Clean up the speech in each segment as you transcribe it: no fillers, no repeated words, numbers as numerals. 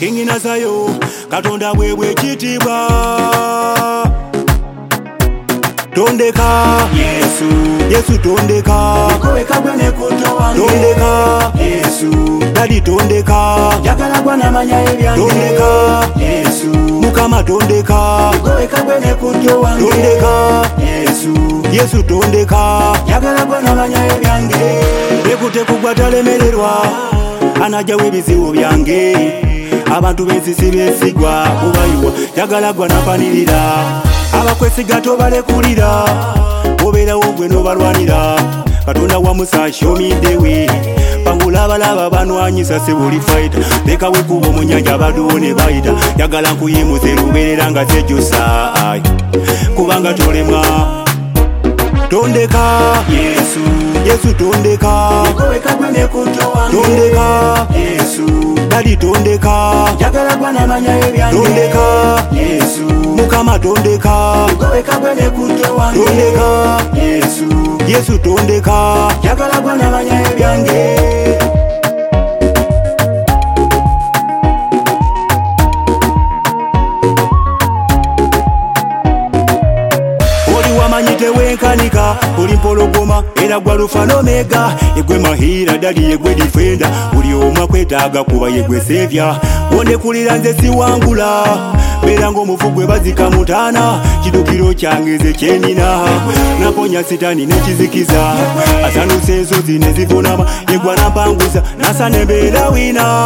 King Nazayo Katonda bwebwe kitibwa tondeka Yesu tondeka Koweka bwene kuto wange tondeka Yesu Dadi tondeka Jagala gwana manya ebyange tondeka Yesu Mukama tondeka Koweka bwene kuto wange tondeka Yesu tondeka Jagala gwana manya ebyange Lekute kugwa talemererwa Anajawo ebizibu byange Abantu b'ensisi besigwa obayiwa Jagala gwa napanirira Abakwesiga tobalekulira Obeerawo gwe nobalwanira Katonda wa Musa show me the way Pangula abalaba banwanyisa se buli fighter Leka wekuba mu nnyanja abaduwo ne bayita Jagala nkuyimuze lubeerera nga sejjusa Kubanga tolemwa tondeka Yesu tondeka Koweka bwene kuto wange tondeka Yesu Dadi tondeka Jagala gwana manya ebyange tondeka Yesu Mukama tondeka Koweka bwene kuto wange tondeka Yesu tondeka Jagala gwana manya ebyange Wamanyite wenkanika oli mpologoma era gwa lufa n'omega yegwe mahira dadi yegwe defender buli omu akwetaaga kuba yegwe sevya wondekulira nze siwangula beera ng'omufu gwe bazika mutaana kidukiro kyange nze kyenina naponya sitani nekizikiza asanusa ensozi ne zivunama yegwa nampanguza nasa nembeera wina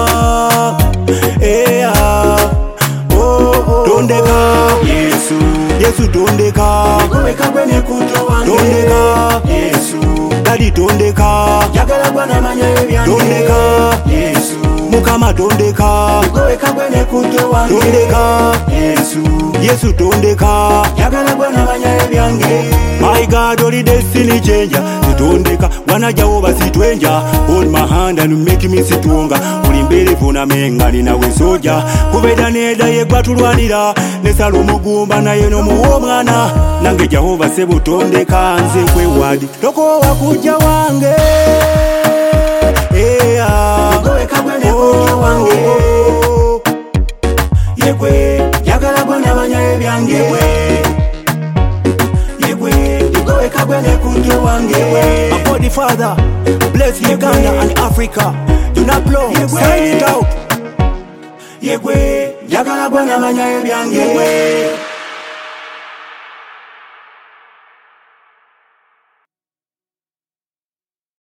tondeka Yesu tondeka Koweka bwene kuto wange tondeka Yesu Dadi tondeka Jagala gwana manya ebyange tondeka Yesu Mukama tondeka Koweka bwene kuto wange tondeka Yesu tondeka Jagala gwana manya ebyange My God, only destiny changer tondeka wanajawo basitwenja hold my hand and make me stronger uli mbere funa menga ninawe soja kubeda neda yegwa tulwanira nesala omugumba naye nomuwa omwana nange Jehova sebo tondeka nze kwewadi toko wakujja wange Koweka bwene kuto wange Yegwe Jagala gwana manya ebyange Koweka bwene kuto wange My body Father bless Uganda and Africa do not blow sign it out Yegwe Jagala gwana manya ebyange